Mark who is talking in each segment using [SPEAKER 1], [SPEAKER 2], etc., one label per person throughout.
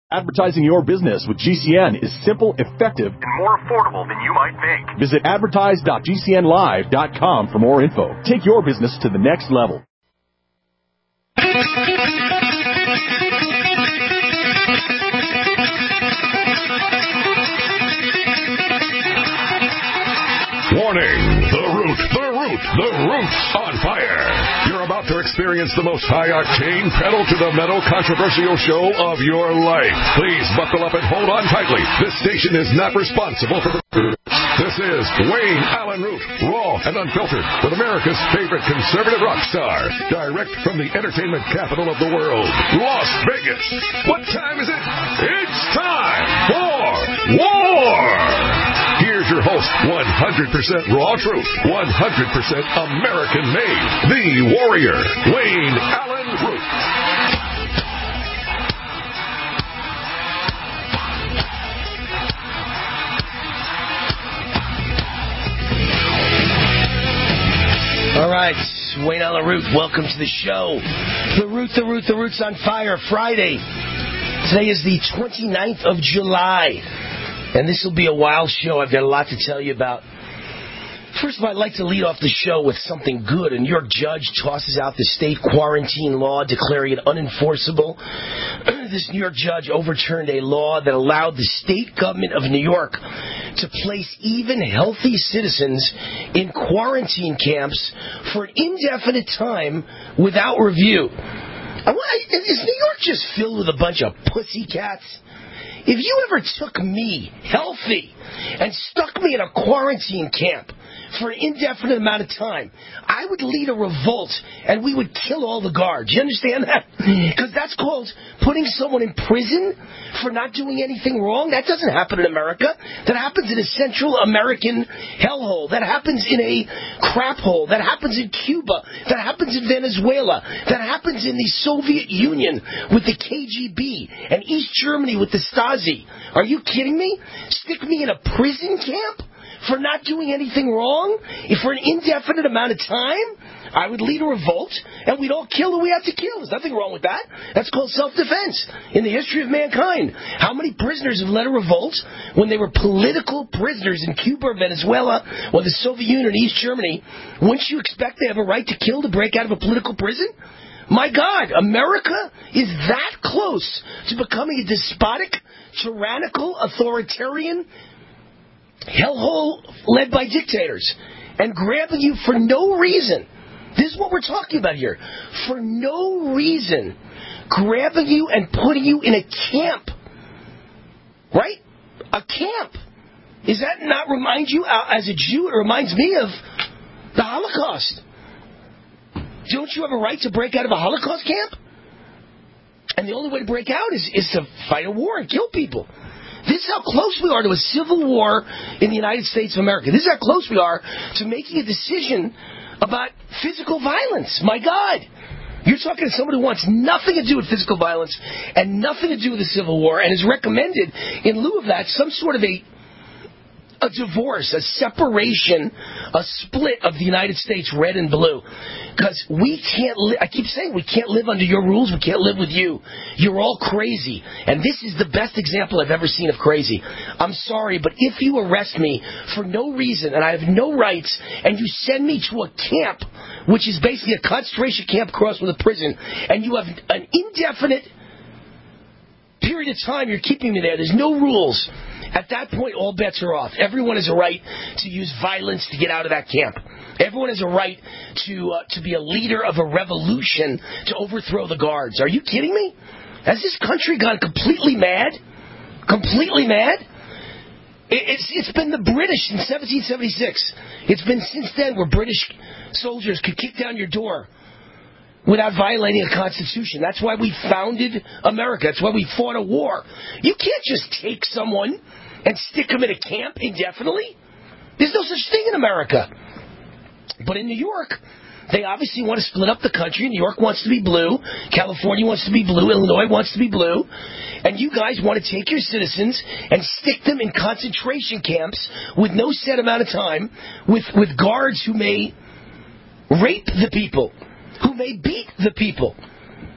[SPEAKER 1] Advertising your business with GCN is simple, effective,
[SPEAKER 2] and more affordable than you might think.
[SPEAKER 1] Visit advertise.gcnlive.com for more info. Take your business to the next level.
[SPEAKER 3] Warning! The Root's on fire. You're about to experience the most high-octane, pedal-to-the-metal controversial show of your life. Please buckle up and hold on tightly. This station is not responsible for the... This is Wayne Allen Root, raw and unfiltered, with America's favorite conservative rock star, direct from the entertainment capital of the world, Las Vegas. What time is it? It's time for war! Here's your host, 100% raw truth, 100% American-made, the warrior, Wayne Allen Root.
[SPEAKER 4] All right, Wayne Allen Root, welcome to the show. The Root's on fire, Friday. Today is the 29th of July, and this will be a wild show. I've got a lot to tell you about. First of all, I'd like to lead off the show with something good. A New York judge tosses out the state quarantine law, declaring it unenforceable. This New York judge overturned a law that allowed the state government of New York to place even healthy citizens in quarantine camps for an indefinite time without review. Is New York just filled with a bunch of pussycats? If you ever took me, healthy, and stuck me in a quarantine camp for an indefinite amount of time, I would lead a revolt, and we would kill all the guards. You understand that? Because that's called putting someone in prison for not doing anything wrong. That doesn't happen in America. That happens in a Central American hellhole. That happens in a crap hole. That happens in Cuba. That happens in Venezuela. That happens in the Soviet Union with the KGB and East Germany with the Stasi. Are you kidding me? Stick me in a prison camp for not doing anything wrong? If for an indefinite amount of time, I would lead a revolt, and we'd all kill who we had to kill. There's nothing wrong with that. That's called self-defense in the history of mankind. How many prisoners have led a revolt when they were political prisoners in Cuba or Venezuela or the Soviet Union or East Germany? Wouldn't you expect they have a right to kill to break out of a political prison? My God, America is that close to becoming a despotic, tyrannical, authoritarian hellhole led by dictators and grabbing you for no reason. This is what we're talking about here. For no reason, grabbing you and putting you in a camp. Right? A camp. Does that not remind you, as a Jew, it reminds me of the Holocaust. Don't you have a right to break out of a Holocaust camp? And the only way to break out is to fight a war and kill people. This is how close we are to a civil war in the United States of America. This is how close we are to making a decision about physical violence. My God. You're talking to somebody who wants nothing to do with physical violence and nothing to do with the Civil War and has recommended, in lieu of that, some sort of a divorce, a separation, a split of the United States, red and blue. Because we can't I keep saying we can't live under your rules, we can't live with you. You're all crazy. And this is the best example I've ever seen of crazy. I'm sorry, but if you arrest me for no reason and I have no rights and you send me to a camp, which is basically a concentration camp crossed with a prison, and you have an indefinite period of time you're keeping me there, there's no rules. At that point, all bets are off. Everyone has a right to use violence to get out of that camp. Everyone has a right to be a leader of a revolution to overthrow the guards. Are you kidding me? Has this country gone completely mad? Completely mad? It's been the British since 1776. It's been since then where British soldiers could kick down your door without violating a constitution. That's why we founded America. That's why we fought a war. You can't just take someone and stick them in a camp indefinitely. There's no such thing in America. But in New York, they obviously want to split up the country. New York wants to be blue. California wants to be blue. Illinois wants to be blue. And you guys want to take your citizens and stick them in concentration camps with no set amount of time, with guards who may rape the people, who may beat the people.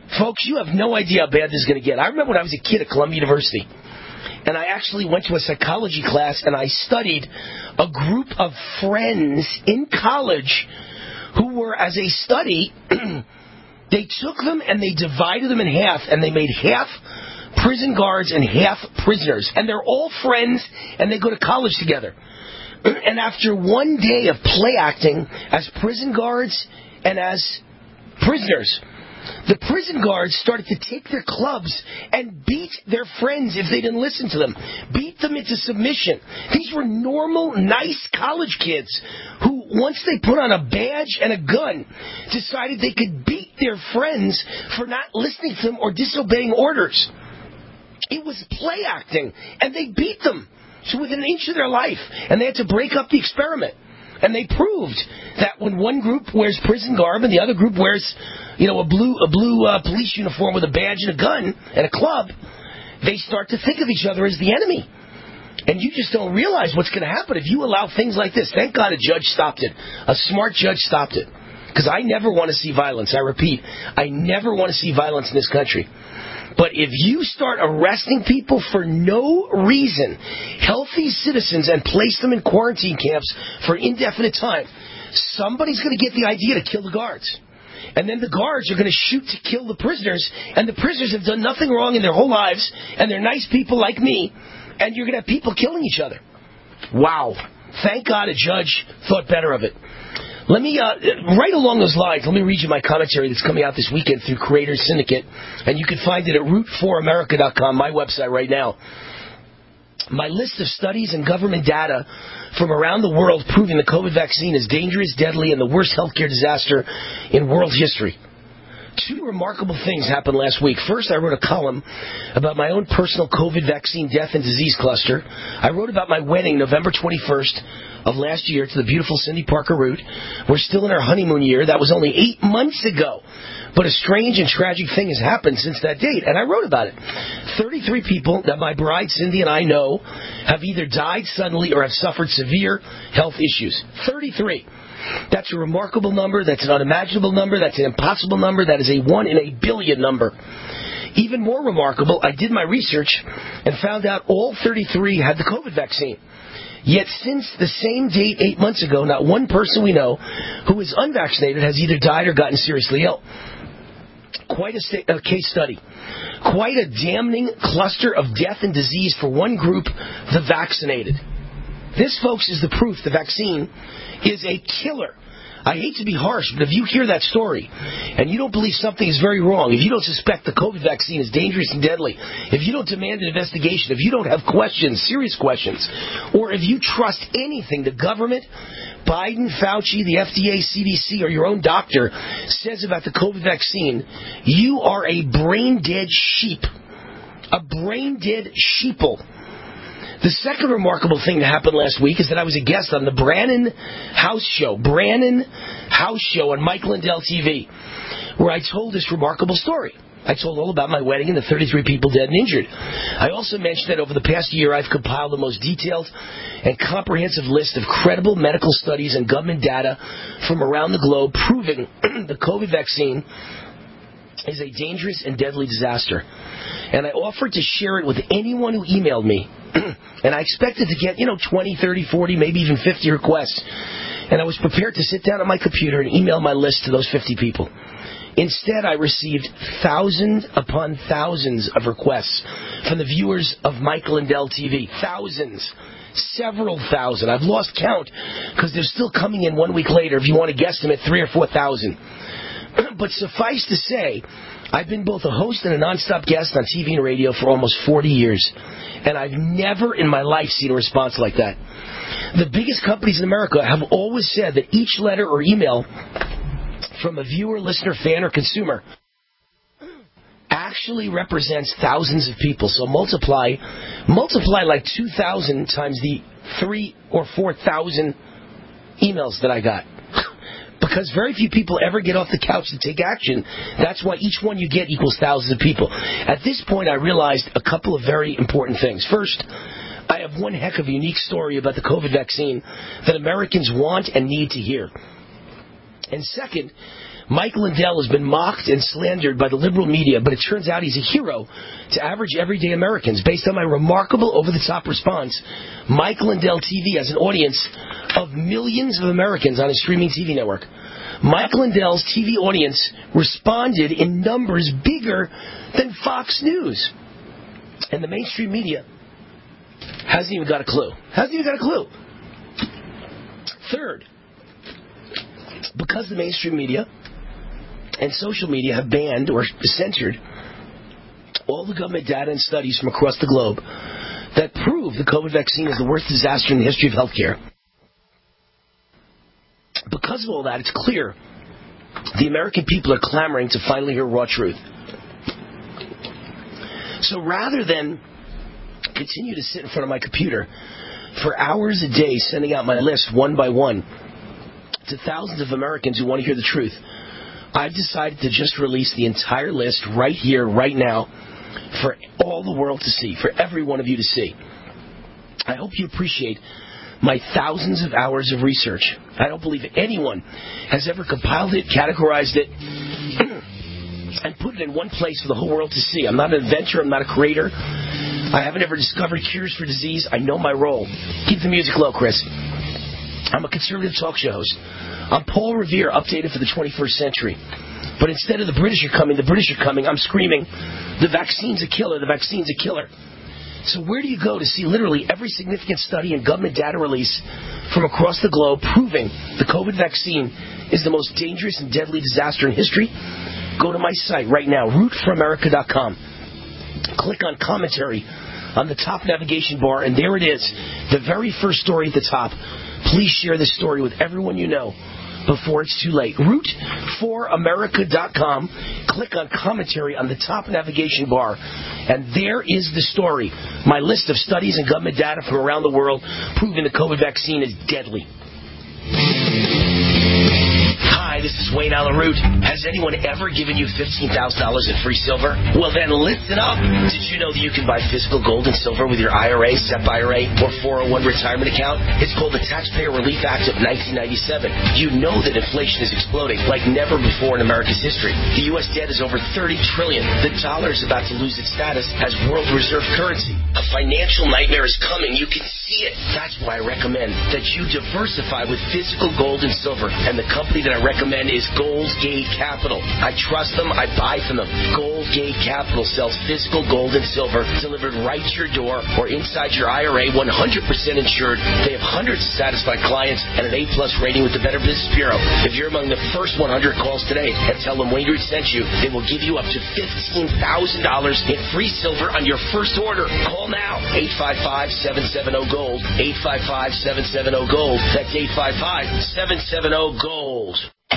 [SPEAKER 4] Folks, you have no idea how bad this is going to get. I remember when I was a kid at Columbia University, and I actually went to a psychology class, and I studied a group of friends in college who were, as a study, they took them and they divided them in half, and they made half prison guards and half prisoners. And they're all friends, and they go to college together. And after one day of play acting as prison guards and as prisoners, the prison guards started to take their clubs and beat their friends if they didn't listen to them. Beat them into submission. These were normal, nice college kids who, once they put on a badge and a gun, decided they could beat their friends for not listening to them or disobeying orders. It was play acting, and they beat them to within an inch of their life, and they had to break up the experiment. And they proved that when one group wears prison garb and the other group wears, a blue police uniform with a badge and a gun and a club, they start to think of each other as the enemy. And you just don't realize what's going to happen if you allow things like this. Thank God a judge stopped it. A smart judge stopped it. Because I never want to see violence. I repeat, I never want to see violence in this country. But if you start arresting people for no reason, healthy citizens, and place them in quarantine camps for indefinite time, somebody's going to get the idea to kill the guards. And then the guards are going to shoot to kill the prisoners, and the prisoners have done nothing wrong in their whole lives, and they're nice people like me, and you're going to have people killing each other. Wow. Thank God a judge thought better of it. Let me, right along those lines, let me read you my commentary that's coming out this weekend through Creators Syndicate, and you can find it at root4america.com, my website right now. My list of studies and government data from around the world proving the COVID vaccine is dangerous, deadly, and the worst healthcare disaster in world history. Two remarkable things happened last week. First, I wrote a column about my own personal COVID vaccine death and disease cluster. I wrote about my wedding November 21st of last year to the beautiful Cindy Parker Root. We're still in our honeymoon year. That was only 8 months ago. But a strange and tragic thing has happened since that date, and I wrote about it. 33 people that my bride Cindy and I know have either died suddenly or have suffered severe health issues. 33. That's a remarkable number. That's an unimaginable number. That's an impossible number. That is a 1 in a billion number. Even more remarkable, I did my research and found out all 33 had the COVID vaccine. Yet since the same date 8 months ago, not one person we know who is unvaccinated has either died or gotten seriously ill. Quite a case study. Quite a damning cluster of death and disease for one group, the vaccinated. This, folks, is the proof the vaccine is a killer. I hate to be harsh, but if you hear that story and you don't believe something is very wrong, if you don't suspect the COVID vaccine is dangerous and deadly, if you don't demand an investigation, if you don't have questions, serious questions, or if you trust anything the government, Biden, Fauci, the FDA, CDC, or your own doctor says about the COVID vaccine, you are a brain-dead sheep. A brain-dead sheeple. The second remarkable thing that happened last week is that I was a guest on the Brannon House Show on Mike Lindell TV, where I told this remarkable story. I told all about my wedding and the 33 people dead and injured. I also mentioned that over the past year I've compiled the most detailed and comprehensive list of credible medical studies and government data from around the globe proving the COVID vaccine is a dangerous and deadly disaster. And I offered to share it with anyone who emailed me. And I expected to get, 20, 30, 40, maybe even 50 requests. And I was prepared to sit down at my computer and email my list to those 50 people. Instead, I received thousands upon thousands of requests from the viewers of Mike Lindell TV. Thousands. Several thousand. I've lost count because they're still coming in 1 week later if you want to guesstimate 3,000 or 4,000. But suffice to say, I've been both a host and a nonstop guest on TV and radio for almost 40 years. And I've never in my life seen a response like that. The biggest companies in America have always said that each letter or email from a viewer, listener, fan, or consumer actually represents thousands of people. So multiply like 2,000 times the 3,000 or 4,000 emails that I got. Because very few people ever get off the couch to take action. That's why each one you get equals thousands of people. At this point, I realized a couple of very important things. First, I have one heck of a unique story about the COVID vaccine that Americans want and need to hear. And second, Mike Lindell has been mocked and slandered by the liberal media, but it turns out he's a hero to average everyday Americans. Based on my remarkable over-the-top response, Mike Lindell TV has an audience of millions of Americans on his streaming TV network. Mike Lindell's TV audience responded in numbers bigger than Fox News. And the mainstream media hasn't even got a clue. Third, because the mainstream media and social media have banned or censored all the government data and studies from across the globe that prove the COVID vaccine is the worst disaster in the history of healthcare. Because of all that, it's clear the American people are clamoring to finally hear raw truth. So rather than continue to sit in front of my computer for hours a day sending out my list one by one to thousands of Americans who want to hear the truth, I've decided to just release the entire list right here, right now, for all the world to see, for every one of you to see. I hope you appreciate my thousands of hours of research. I don't believe anyone has ever compiled it, categorized it, and put it in one place for the whole world to see. I'm not an inventor. I'm not a creator. I haven't ever discovered cures for disease. I know my role. Keep the music low, Chris. I'm a conservative talk show host. I'm Paul Revere, updated for the 21st century. But instead of the British are coming, I'm screaming, the vaccine's a killer, the vaccine's a killer. So where do you go to see literally every significant study and government data release from across the globe proving the COVID vaccine is the most dangerous and deadly disaster in history? Go to my site right now, rootforamerica.com. Click on commentary on the top navigation bar, and there it is, the very first story at the top. Please share this story with everyone you know before it's too late. Root4America.com. Click on commentary on the top navigation bar, and there is the story. My list of studies and government data from around the world proving the COVID vaccine is deadly. Hi, this is Wayne Allyn Root. Has anyone ever given you $15,000 in free silver? Well, then listen up. Did you know that you can buy physical gold and silver with your IRA, SEP IRA, or 401 retirement account? It's called the Taxpayer Relief Act of 1997. You know that inflation is exploding like never before in America's history. The U.S. debt is over $30 trillion. The dollar is about to lose its status as world reserve currency. A financial nightmare is coming. You can see it. That's why I recommend that you diversify with physical gold and silver. And the company that I recommend is Gold's Gate Capital. I trust them. I buy from them. Gold's Gate Capital sells physical gold and silver delivered right to your door or inside your IRA, 100% insured. They have hundreds of satisfied clients and an A+ rating with the Better Business Bureau. If you're among the first 100 calls today and tell them Wayne Root sent you, they will give you up to $15,000 in free silver on your first order. Call now. 855-770-GOLD. 855-770-GOLD. That's 855-770-GOLD.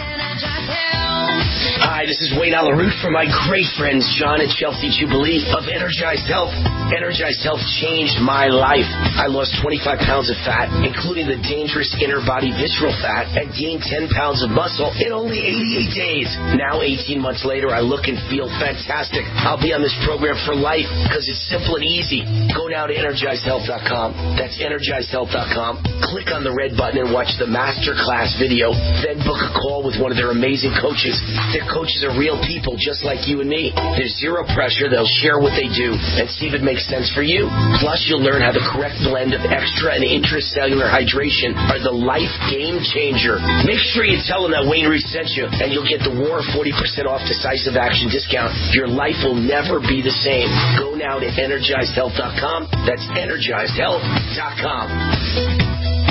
[SPEAKER 4] Hi, this is Wayne Allyn Root from my great friends John and Chelsea Jubilee of Energized Health. Energized Health changed my life. I lost 25 pounds of fat, including the dangerous inner body visceral fat, and gained 10 pounds of muscle in only 88 days. Now, 18 months later, I look and feel fantastic. I'll be on this program for life because it's simple and easy. Go now to EnergizedHealth.com. That's EnergizedHealth.com. Click on the red button and watch the masterclass video. Then book a call with one of their amazing coaches. Their coaches are real people just like you and me. There's zero pressure. They'll share what they do and see if it makes sense for you. Plus, you'll learn how the correct blend of extra and intracellular hydration are the life game changer. Make sure you tell them that Wayne Root sent you, and you'll get the War 40% off decisive action discount. Your life will never be the same. Go now to EnergizedHealth.com. That's EnergizedHealth.com.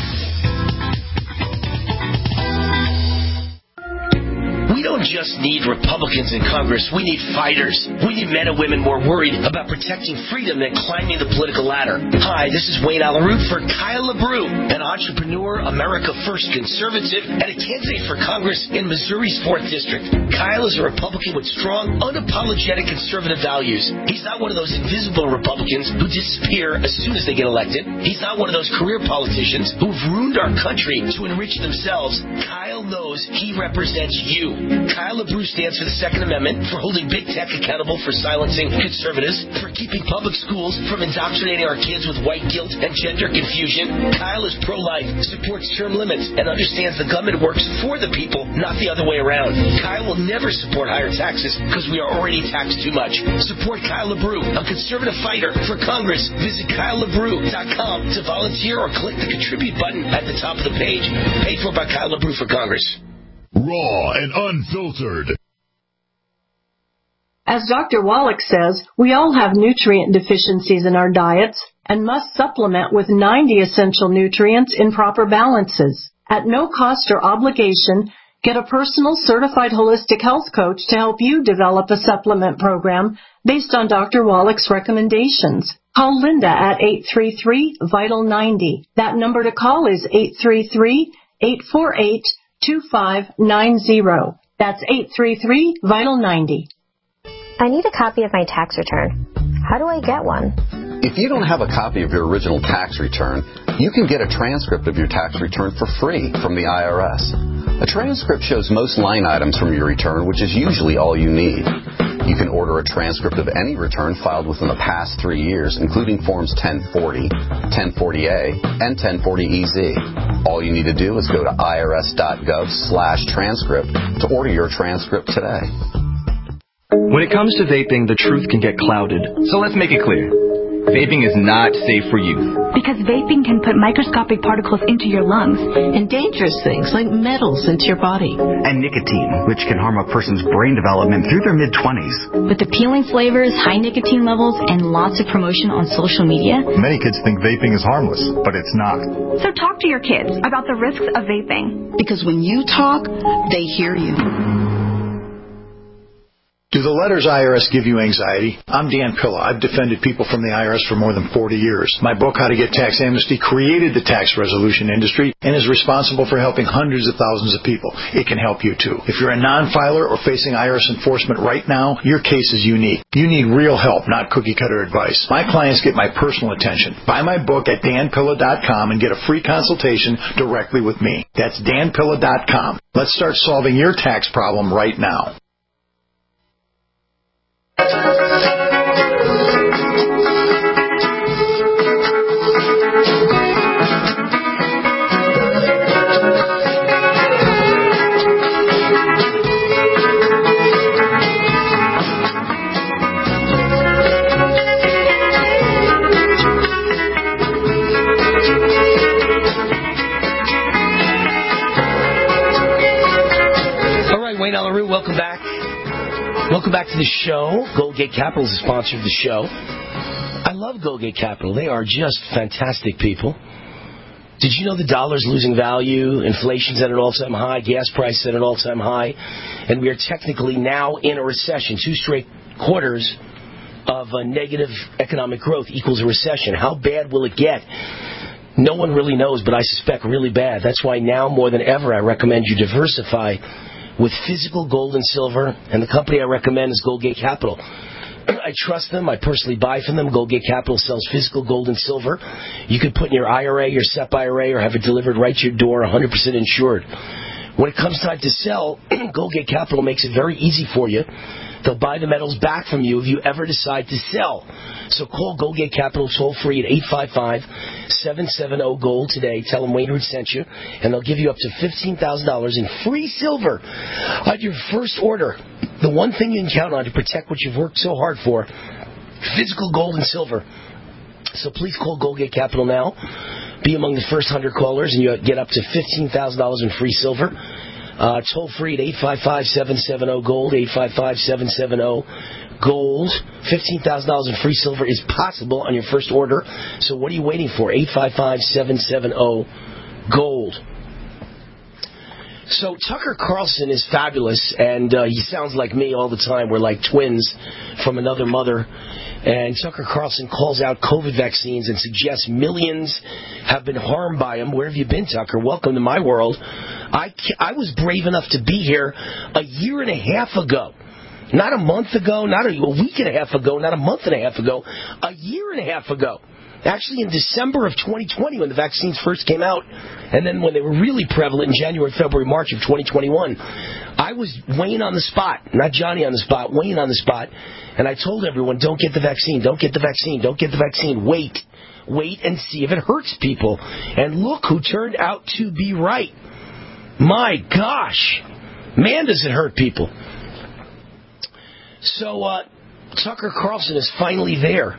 [SPEAKER 4] We don't just need Republicans in Congress. We need fighters. We need men and women more worried about protecting freedom than climbing the political ladder. Hi, this is Wayne Allyn Root for Kyle LaBrue, an entrepreneur, America First conservative, and a candidate for Congress in Missouri's 4th District. Kyle is a Republican with strong, unapologetic conservative values. He's not one of those invisible Republicans who disappear as soon as they get elected. He's not one of those career politicians who've ruined our country to enrich themselves. Kyle knows he represents you. Kyle LaBrue stands for the Second Amendment, for holding big tech accountable for silencing conservatives, for keeping public schools from indoctrinating our kids with white guilt and gender confusion. Kyle is pro-life, supports term limits, and understands the government works for the people, not the other way around. Kyle will never support higher taxes because we are already taxed too much. Support Kyle LaBrue, a conservative fighter for Congress. Visit KyleLaBrue.com to volunteer or click the contribute button at the top of the page. Paid for by Kyle LaBrue for Congress.
[SPEAKER 3] Raw and unfiltered.
[SPEAKER 5] As Dr. Wallach says, we all have nutrient deficiencies in our diets and must supplement with 90 essential nutrients in proper balances. At no cost or obligation, get a personal certified holistic health coach to help you develop a supplement program based on Dr. Wallach's recommendations. Call Linda at 833-VITAL-90. That number to call is 833-848-2590. That's 833-VITAL-90.
[SPEAKER 6] I need a copy of my tax return. How do I get one?
[SPEAKER 7] If you don't have a copy of your original tax return, you can get a transcript of your tax return for free from the IRS. A transcript shows most line items from your return, which is usually all you need. You can order a transcript of any return filed within the past 3 years, including Forms 1040, 1040A, and 1040EZ. All you need to do is go to irs.gov/transcript to order your transcript today.
[SPEAKER 1] When it comes to vaping, the truth can get clouded. So let's make it clear. Vaping is not safe for youth.
[SPEAKER 8] Because vaping can put microscopic particles into your lungs.
[SPEAKER 9] And dangerous things like metals into your body.
[SPEAKER 10] And nicotine, which can harm a person's brain development through their mid-20s.
[SPEAKER 8] With appealing flavors, high nicotine levels, and lots of promotion on social media.
[SPEAKER 11] Many kids think vaping is harmless, but it's not.
[SPEAKER 8] So talk to your kids about the risks of vaping.
[SPEAKER 9] Because when you talk, they hear you.
[SPEAKER 11] Do the letters IRS give you anxiety? I'm Dan Pilla. I've defended people from the IRS for more than 40 years. My book, How to Get Tax Amnesty, created the tax resolution industry and is responsible for helping hundreds of thousands of people. It can help you, too. If you're a non-filer or facing IRS enforcement right now, your case is unique. You need real help, not cookie-cutter advice. My clients get my personal attention. Buy my book at danpilla.com and get a free consultation directly with me. That's danpilla.com. Let's start solving your tax problem right now.
[SPEAKER 4] All right, Wayne Alaru, welcome back. Welcome back to the show. Goldgate Capital is the sponsor of the show. I love Goldgate Capital. They are just fantastic people. Did you know the dollar's losing value? Inflation's at an all-time high. Gas prices at an all-time high. And we are technically now in a recession. 2 straight quarters of negative economic growth equals a recession. How bad will it get? No one really knows, but I suspect really bad. That's why now more than ever I recommend you diversify with physical gold and silver, and the company I recommend is Goldgate Capital. I trust them. I personally buy from them. Goldgate Capital sells physical gold and silver. You could put in your IRA, your SEP IRA, or have it delivered right to your door, 100% insured. When it comes time to sell, Goldgate Capital makes it very easy for you. They'll buy the metals back from you if you ever decide to sell. So call Goldgate Capital toll-free at 855-770-GOLD today. Tell them Wayne Root sent you, and they'll give you up to $15,000 in free silver on your first order. The one thing you can count on to protect what you've worked so hard for, physical gold and silver. So please call Goldgate Capital now. Be among the first 100 callers, and you get up to $15,000 in free silver. Toll free at 855-770-GOLD, 855-770-GOLD. $15,000 in free silver is possible on your first order. So what are you waiting for? 855-770-GOLD. So Tucker Carlson is fabulous, and he sounds like me all the time. We're like twins from another mother. And Tucker Carlson calls out COVID vaccines and suggests millions have been harmed by them. Where have you been, Tucker? Welcome to my world. I was brave enough to be here a year and a half ago. Not a month ago, not a week and a half ago, not a month and a half ago, a year and a half ago. Actually, in December of 2020, when the vaccines first came out, and then when they were really prevalent in January, February, March of 2021, I was weighing on the spot, not Johnny on the spot, weighing on the spot, and I told everyone, don't get the vaccine, don't get the vaccine, don't get the vaccine, wait and see if it hurts people. And look who turned out to be right. My gosh, man, does it hurt people. So, Tucker Carlson is finally there.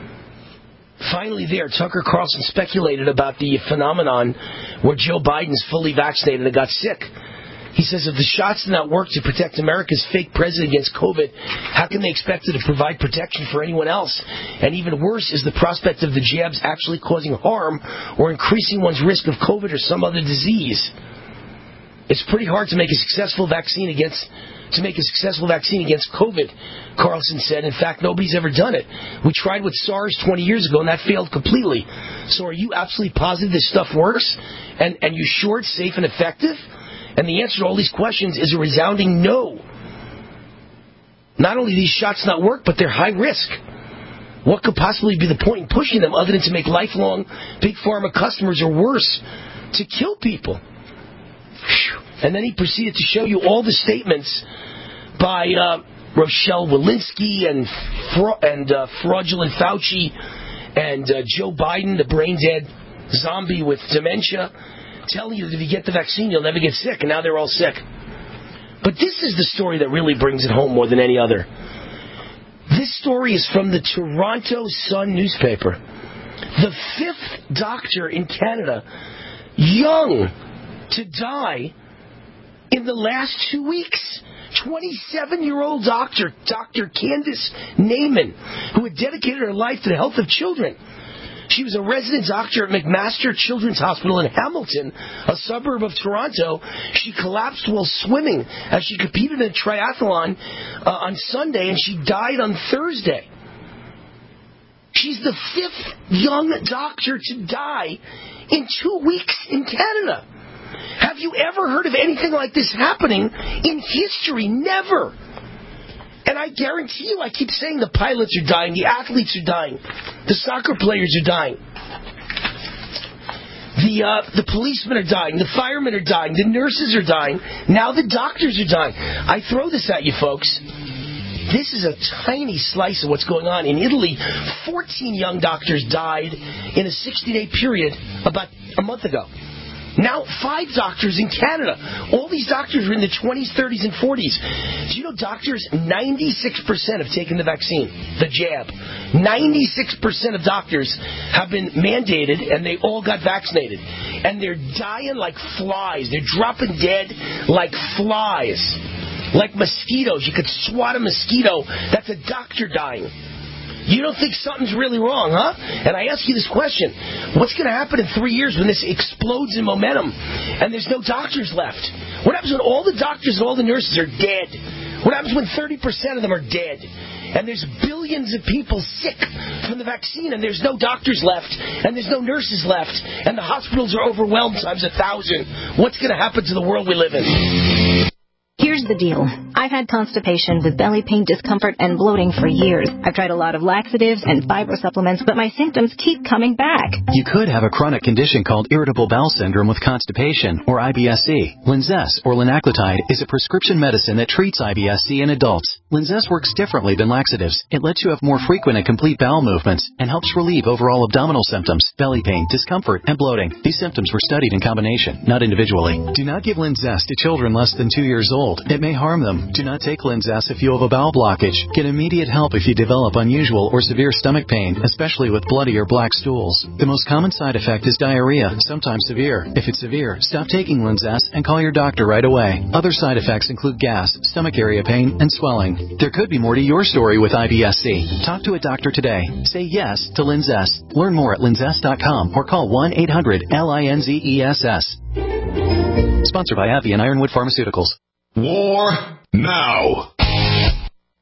[SPEAKER 4] Tucker Carlson speculated about the phenomenon where Joe Biden's fully vaccinated and got sick. He says if the shots did not work to protect America's fake president against COVID, how can they expect it to provide protection for anyone else? And even worse is the prospect of the jabs actually causing harm or increasing one's risk of COVID or some other disease. It's pretty hard to make a successful vaccine against COVID, Carlson said. In fact, nobody's ever done it. We tried with SARS 20 years ago, and that failed completely. So are you absolutely positive this stuff works? And you sure it's safe and effective? And the answer to all these questions is a resounding no. Not only do these shots not work, but they're high risk. What could possibly be the point in pushing them other than to make lifelong big pharma customers or worse, to kill people? And then he proceeded to show you all the statements by Rochelle Walensky and fraudulent Fauci and Joe Biden, the brain-dead zombie with dementia, telling you that if you get the vaccine, you'll never get sick, and now they're all sick. But this is the story that really brings it home more than any other. This story is from the Toronto Sun newspaper. The 5th doctor in Canada, young to die in the last 2 weeks. 27-year-old doctor, Dr. Candace Naiman, who had dedicated her life to the health of children. She was a resident doctor at McMaster Children's Hospital in Hamilton, a suburb of Toronto. She collapsed while swimming as she competed in a triathlon on Sunday, and she died on Thursday. She's the 5th young doctor to die in 2 weeks in Canada. Have you ever heard of anything like this happening in history? Never. And I guarantee you, I keep saying the pilots are dying, the athletes are dying, the soccer players are dying, the policemen are dying, the firemen are dying, the nurses are dying, now the doctors are dying. I throw this at you, folks. This is a tiny slice of what's going on. In Italy, 14 young doctors died in a 60-day period about a month ago. Now 5 doctors in Canada. All these doctors are in the 20s, 30s, and 40s. Do you know doctors, 96% have taken the vaccine, the jab. 96% of doctors have been mandated, and they all got vaccinated. And they're dying like flies. They're dropping dead like flies. Like mosquitoes. You could swat a mosquito. That's a doctor dying. You don't think something's really wrong, huh? And I ask you this question. What's going to happen in 3 years when this explodes in momentum and there's no doctors left? What happens when all the doctors and all the nurses are dead? What happens when 30% of them are dead? And there's billions of people sick from the vaccine and there's no doctors left and there's no nurses left and the hospitals are overwhelmed times 1,000. What's going to happen to the world we live in?
[SPEAKER 8] Here's the deal. I've had constipation with belly pain, discomfort, and bloating for years. I've tried a lot of laxatives and fiber supplements, but my symptoms keep coming back.
[SPEAKER 12] You could have a chronic condition called irritable bowel syndrome with constipation, or IBS-C. Linzess, or linaclotide, is a prescription medicine that treats IBS-C in adults. Linzess works differently than laxatives. It lets you have more frequent and complete bowel movements and helps relieve overall abdominal symptoms, belly pain, discomfort, and bloating. These symptoms were studied in combination, not individually. Do not give Linzess to children less than 2 years old. It may harm them. Do not take Linzess if you have a bowel blockage. Get immediate help if you develop unusual or severe stomach pain, especially with bloody or black stools. The most common side effect is diarrhea, sometimes severe. If it's severe, stop taking Linzess and call your doctor right away. Other side effects include gas, stomach area pain, and swelling. There could be more to your story with IBS-C. Talk to a doctor today. Say yes to Linzess. Learn more at linzess.com or call 1-800-LINZESS. Sponsored by AbbVie and Ironwood Pharmaceuticals.
[SPEAKER 3] War now.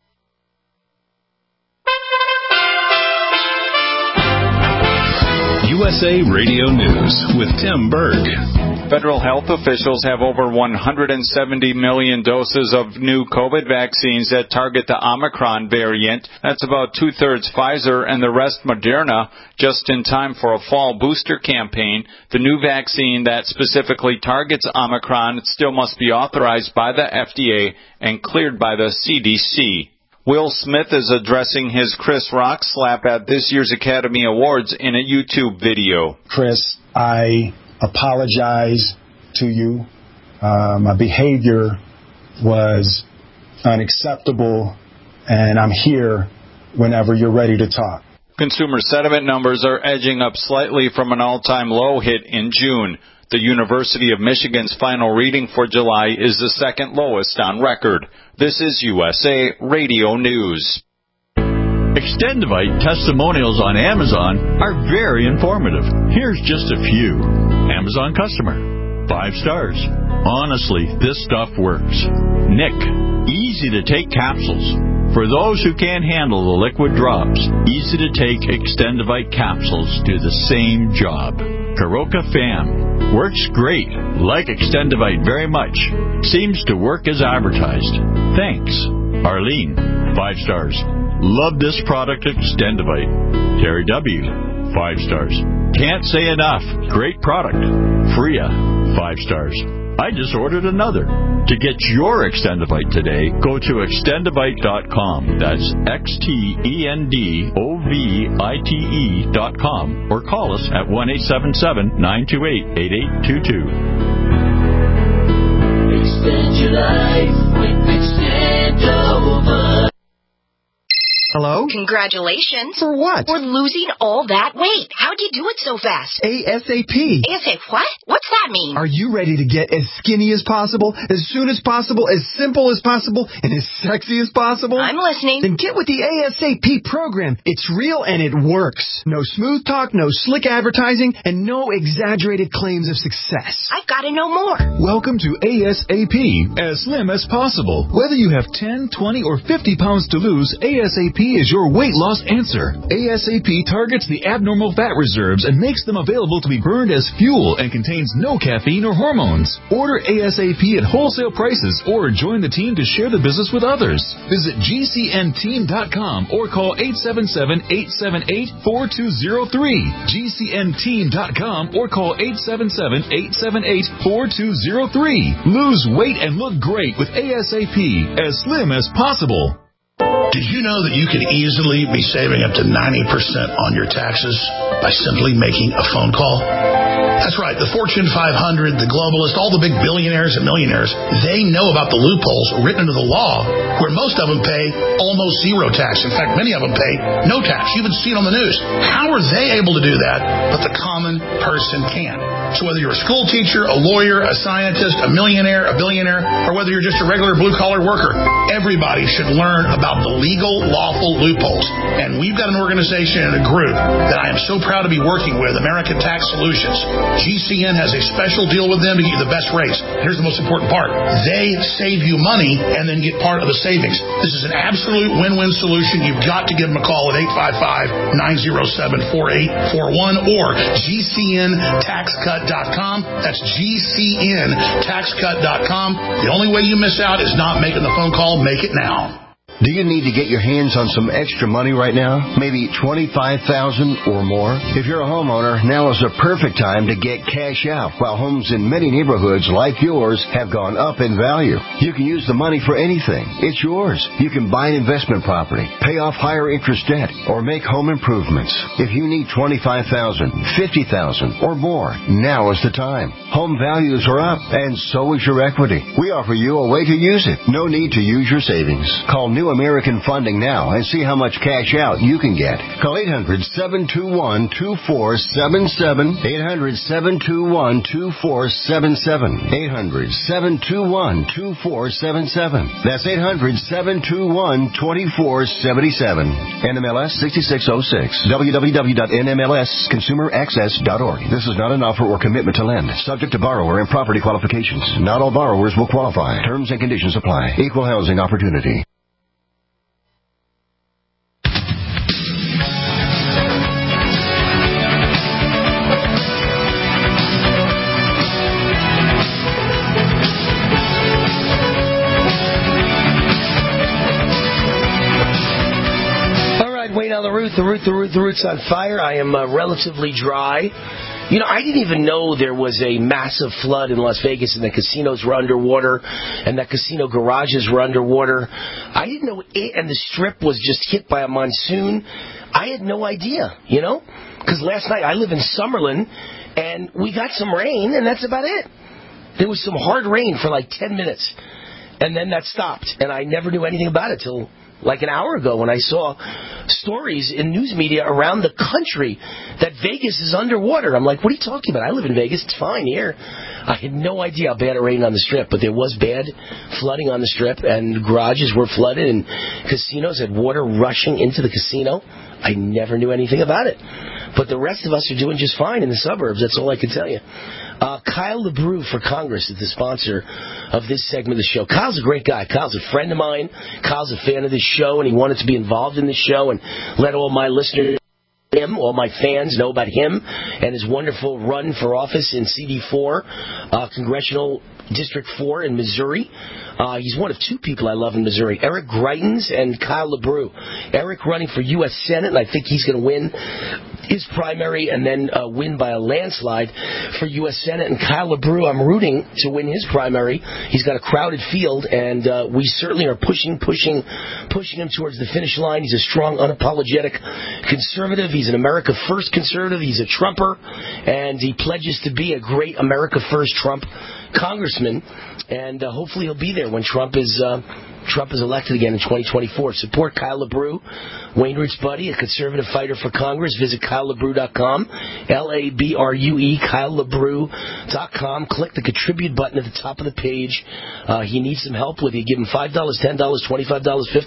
[SPEAKER 13] You USA Radio News with Tim Berg.
[SPEAKER 14] Federal health officials have over 170 million doses of new COVID vaccines that target the Omicron variant. That's about two-thirds Pfizer and the rest Moderna, just in time for a fall booster campaign. The new vaccine that specifically targets Omicron still must be authorized by the FDA and cleared by the CDC. Will Smith is addressing his Chris Rock slap at this year's Academy Awards in a YouTube video.
[SPEAKER 15] Chris, I apologize to you. My behavior was unacceptable, and I'm here whenever you're ready to talk.
[SPEAKER 14] Consumer sentiment numbers are edging up slightly from an all-time low hit in June. The University of Michigan's final reading for July is the second lowest on record. This is USA Radio News.
[SPEAKER 16] Extendivite testimonials on Amazon are very informative. Here's just a few. Amazon customer, 5 stars. Honestly, this stuff works. Nick, easy to take capsules. For those who can't handle the liquid drops, easy to take Extendivite capsules do the same job. Karoka Fam, works great. Like Extendivite very much. Seems to work as advertised. Thanks. Arlene, 5 stars. Love this product, Extendivite. Terry W., 5 stars. Can't say enough. Great product. Freya, 5 stars. I just ordered another. To get your Extendivite today, go to extendivite.com. That's XTENDOVITE.com. Or call us at 1-877-928-8822.
[SPEAKER 17] Extend your life with Extendovite.
[SPEAKER 18] Hello?
[SPEAKER 19] Congratulations.
[SPEAKER 18] For what?
[SPEAKER 19] For losing all that weight. How'd you do it so fast?
[SPEAKER 18] ASAP.
[SPEAKER 19] ASAP what? What's that mean?
[SPEAKER 18] Are you ready to get as skinny as possible, as soon as possible, as simple as possible, and as sexy as possible?
[SPEAKER 19] I'm listening.
[SPEAKER 18] Then get with the ASAP program. It's real and it works. No smooth talk, no slick advertising, and no exaggerated claims of success.
[SPEAKER 19] I've got to know more.
[SPEAKER 20] Welcome to ASAP, as slim as possible. Whether you have 10, 20, or 50 pounds to lose, ASAP is your weight loss answer. ASAP targets the abnormal fat reserves and makes them available to be burned as fuel and contains no caffeine or hormones. Order ASAP at wholesale prices or join the team to share the business with others. Visit GCNteam.com or call 877-878-4203. GCNteam.com or call 877-878-4203. Lose weight and look great with ASAP, as slim as possible.
[SPEAKER 21] Did you know that you can easily be saving up to 90% on your taxes by simply making a phone call? That's right. The Fortune 500, the globalists, all the big billionaires and millionaires, they know about the loopholes written into the law where most of them pay almost zero tax. In fact, many of them pay no tax. You even see it on the news. How are they able to do that, but the common person can't? So whether you're a school teacher, a lawyer, a scientist, a millionaire, a billionaire, or whether you're just a regular blue-collar worker, everybody should learn about the legal, lawful loopholes. And we've got an organization and a group that I am so proud to be working with, American Tax Solutions. GCN has a special deal with them to get you the best rates. Here's the most important part. They save you money and then get part of the savings. This is an absolute win-win solution. You've got to give them a call at 855-907-4841 or GCNTaxCut.com. That's GCNTaxCut.com. The only way you miss out is not making the phone call. Make it now.
[SPEAKER 22] Do you need to get your hands on some extra money right now? Maybe $25,000 or more? If you're a homeowner, now is the perfect time to get cash out. While homes in many neighborhoods like yours have gone up in value, you can use the money for anything. It's yours. You can buy an investment property, pay off higher interest debt, or make home improvements. If you need $25,000, $50,000, or more, now is the time. Home values are up, and so is your equity. We offer you a way to use it. No need to use your savings. Call New American Funding now and see how much cash out you can get. Call 800-721-2477. 800-721-2477. 800-721-2477. That's 800-721-2477. NMLS 6606. www.nmlsconsumeraccess.org. This is not an offer or commitment to lend. Subject to borrower and property qualifications. Not all borrowers will qualify. Terms and conditions apply. Equal housing opportunity.
[SPEAKER 4] The Root's on fire. I am relatively dry. You know, I didn't even know there was a massive flood in Las Vegas and the casinos were underwater and that casino garages were underwater. I didn't know it, and the Strip was just hit by a monsoon. I had no idea, you know, because last night I live in Summerlin and we got some rain and that's about it. There was some hard rain for like 10 minutes and then that stopped and I never knew anything about it till like an hour ago when I saw stories in news media around the country that Vegas is underwater. I'm like, what are you talking about? I live in Vegas. It's fine here. I had no idea how bad it rained on the Strip, but there was bad flooding on the Strip, and garages were flooded, and casinos had water rushing into the casino. I never knew anything about it. But the rest of us are doing just fine in the suburbs. That's all I can tell you. Kyle LeBrew for Congress is the sponsor of this segment of the show. Kyle's a great guy. Kyle's a friend of mine. Kyle's a fan of this show, and he wanted to be involved in this show and let all my listeners, all my fans know about him and his wonderful run for office in CD4, Congressional District 4 in Missouri. He's one of two people I love in Missouri, Eric Greitens and Kyle LeBrew. Eric running for U.S. Senate, and I think he's going to win his primary and then win by a landslide for U.S. Senate. And Kyle LeBrew, I'm rooting to win his primary. He's got a crowded field, and we certainly are pushing him towards the finish line. He's a strong, unapologetic conservative. He's an America First conservative. He's a Trumper, and he pledges to be a great America First Trump congressman, and hopefully he'll be there when Trump is elected again in 2024. Support Kyle LeBrew, Wayne Root's buddy, a conservative fighter for Congress. Visit KyleLeBrew.com, L-A-B-R-U-E, KyleLeBrew.com. Click the contribute button at the top of the page. He needs some help with you. Give him $5, $10, $25, $50,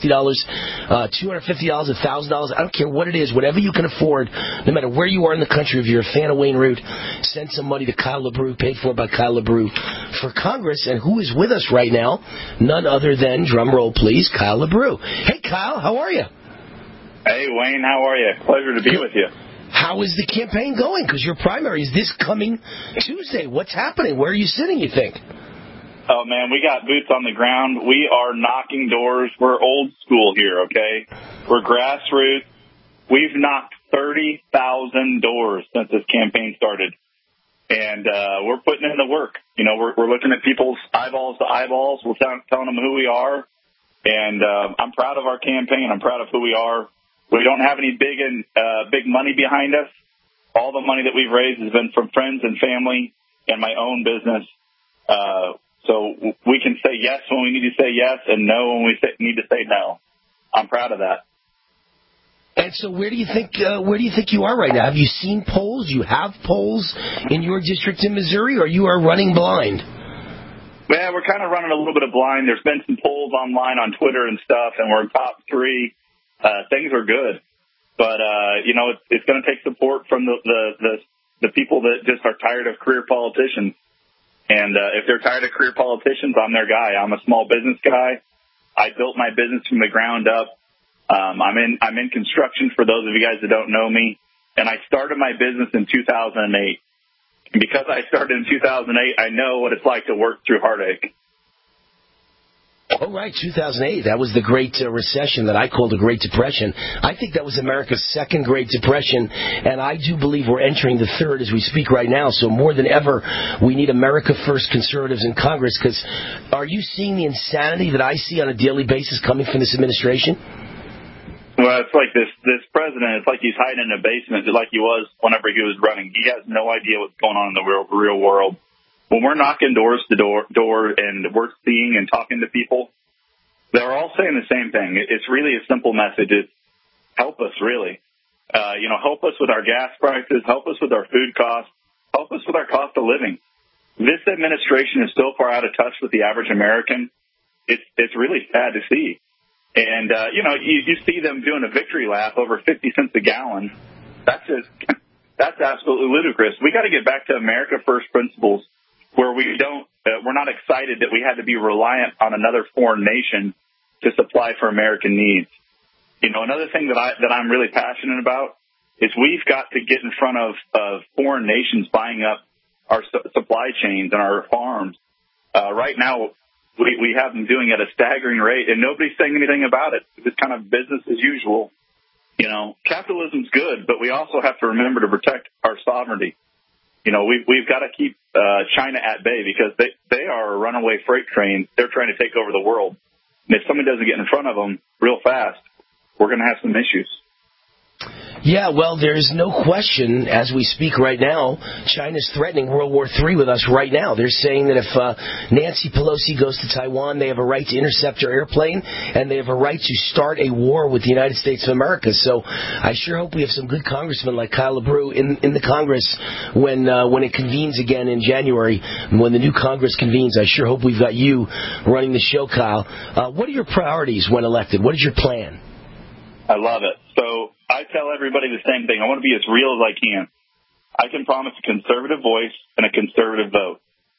[SPEAKER 4] $250, $1,000. I don't care what it is, whatever you can afford, no matter where you are in the country. If you're a fan of Wayne Root, send some money to Kyle LeBrew, paid for by Kyle LeBrew for Congress. And who is with us right now? None other than, drum roll please, Kyle LeBrew. Hey Kyle, how are you?
[SPEAKER 2] Hey Wayne, how are you? Pleasure to be with you.
[SPEAKER 4] How is the campaign going? Because your primary is this coming Tuesday. What's happening? Where are you sitting, you think?
[SPEAKER 2] Oh man, we got boots on the ground. We are knocking doors. We're old school here, okay? We're grassroots. We've knocked 30,000 doors since this campaign started. And we're putting in the work. You know, we're looking at people's eyeballs to eyeballs. We're telling them who we are. And I'm proud of our campaign. I'm proud of who we are. We don't have any big money behind us. All the money that we've raised has been from friends and family and my own business. So we can say yes when we need to say yes and no when we need to say no. I'm proud of that.
[SPEAKER 4] And so where do you think you are right now? Have you seen polls? You have polls in your district in Missouri, or you are running blind?
[SPEAKER 2] Yeah, we're kind of running a little bit of blind. There's been some polls online on Twitter and stuff, and we're top 3. Things are good. But, you know, it's going to take support from the people that just are tired of career politicians. And if they're tired of career politicians, I'm their guy. I'm a small business guy. I built my business from the ground up. I'm in construction, for those of you guys that don't know me, and I started my business in 2008. And because I started in 2008, I know what it's like to work through heartache.
[SPEAKER 4] Oh, right, 2008. That was the Great Recession that I called the Great Depression. I think that was America's second Great Depression, and I do believe we're entering the third as we speak right now. So more than ever, we need America First conservatives in Congress, because are you seeing the insanity that I see on a daily basis coming from this administration?
[SPEAKER 2] Well, it's like this president, it's like he's hiding in a basement like he was whenever he was running. He has no idea what's going on in the real world. When we're knocking doors to door and we're seeing and talking to people, they're all saying the same thing. It's really a simple message. It's help us, really. Help us with our gas prices, help us with our food costs, help us with our cost of living. This administration is so far out of touch with the average American. It's really sad to see. And, you see them doing a victory lap over 50 cents a gallon. That's absolutely ludicrous. We got to get back to America First principles, where we're not excited that we had to be reliant on another foreign nation to supply for American needs. You know, another thing that I'm really passionate about is we've got to get in front of foreign nations buying up our supply chains and our farms. Right now, we have them doing it at a staggering rate, and nobody's saying anything about it. It's kind of business as usual. Capitalism's good, but we also have to remember to protect our sovereignty. We've got to keep China at bay because they are a runaway freight train. They're trying to take over the world. And if somebody doesn't get in front of them real fast, we're going to have some issues.
[SPEAKER 4] Yeah, well, there's no question, as we speak right now, China's threatening World War III with us right now. They're saying that if Nancy Pelosi goes to Taiwan, they have a right to intercept her airplane, and they have a right to start a war with the United States of America. So I sure hope we have some good congressmen like Kyle LeBrew in the Congress when it convenes again in January. When the new Congress convenes, I sure hope we've got you running the show, Kyle. What are your priorities when elected? What is your plan?
[SPEAKER 2] I love it. So I tell everybody the same thing. I want to be as real as I can. I can promise a conservative voice and a conservative vote.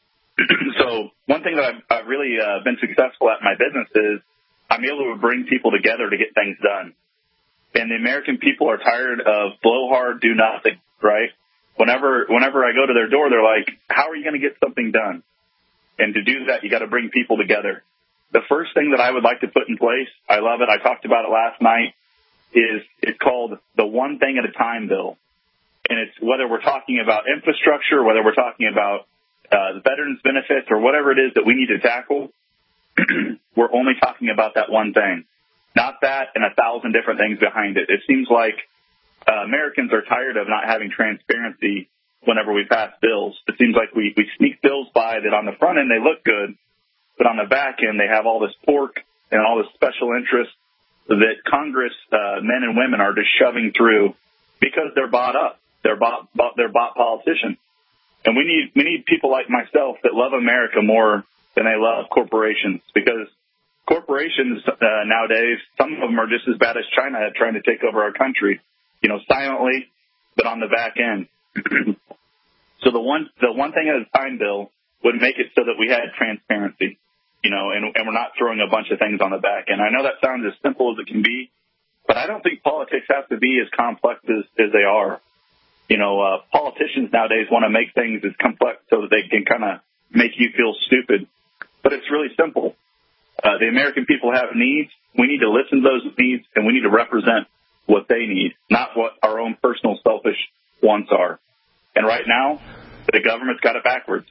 [SPEAKER 2] So one thing that I've really been successful at in my business is I'm able to bring people together to get things done. And the American people are tired of blowhard, do nothing, right? Whenever I go to their door, they're like, how are you going to get something done? And to do that, you got to bring people together. The first thing that I would like to put in place, I love it, I talked about it last night, it's called the One Thing at a Time bill. And it's whether we're talking about infrastructure, whether we're talking about the veterans benefits or whatever it is that we need to tackle, we're only talking about that one thing. Not that and 1,000 different things behind it. It seems like Americans are tired of not having transparency whenever we pass bills. It seems like we sneak bills by that on the front end they look good, but on the back end they have all this pork and all this special interest that Congress men and women are just shoving through because they're bought up. They're bought politicians. And we need people like myself that love America more than they love corporations, because corporations nowadays, some of them are just as bad as China trying to take over our country, silently, but on the back end. So the one thing at a time bill would make it so that we had transparency. And we're not throwing a bunch of things on the back end. I know that sounds as simple as it can be, but I don't think politics have to be as complex as they are. Politicians nowadays want to make things as complex so that they can kind of make you feel stupid. But it's really simple. The American people have needs. We need to listen to those needs, and we need to represent what they need, not what our own personal selfish wants are. And right now, the government's got it backwards.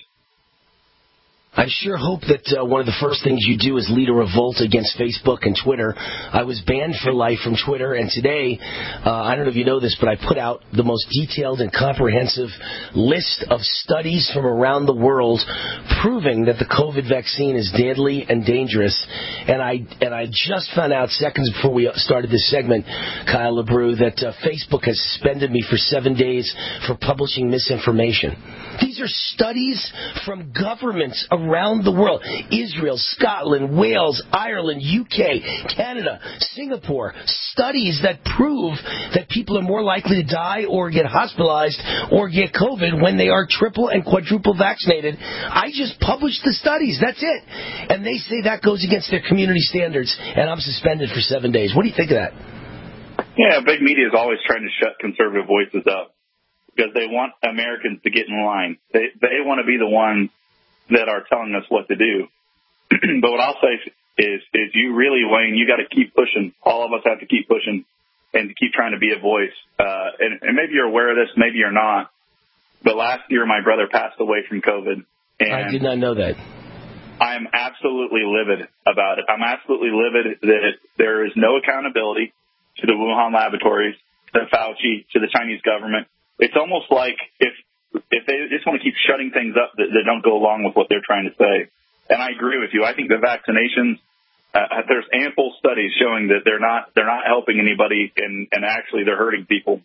[SPEAKER 4] I sure hope that one of the first things you do is lead a revolt against Facebook and Twitter. I was banned for life from Twitter, and today, I don't know if you know this, but I put out the most detailed and comprehensive list of studies from around the world proving that the COVID vaccine is deadly and dangerous. And I just found out seconds before we started this segment, Kyle LeBrew, that Facebook has suspended me for 7 days for publishing misinformation. These are studies from governments around the world. Israel, Scotland, Wales, Ireland, UK, Canada, Singapore. Studies that prove that people are more likely to die or get hospitalized or get COVID when they are triple and quadruple vaccinated. I just published the studies. That's it. And they say that goes against their community standards, and I'm suspended for 7 days. What do you think of that?
[SPEAKER 2] Yeah, big media is always trying to shut conservative voices up because they want Americans to get in line. They want to be the ones that are telling us what to do. But what I'll say is you really, Wayne, you got to keep pushing. All of us have to keep pushing and to keep trying to be a voice. And maybe you're aware of this, maybe you're not. But last year, my brother passed away from COVID. And
[SPEAKER 4] I did not know that.
[SPEAKER 2] I am absolutely livid about it. I'm absolutely livid that there is no accountability to the Wuhan laboratories, to Fauci, to the Chinese government. It's almost like if they just want to keep shutting things up that don't go along with what they're trying to say. And I agree with you. I think the vaccinations, there's ample studies showing that they're not helping anybody, and actually they're hurting people.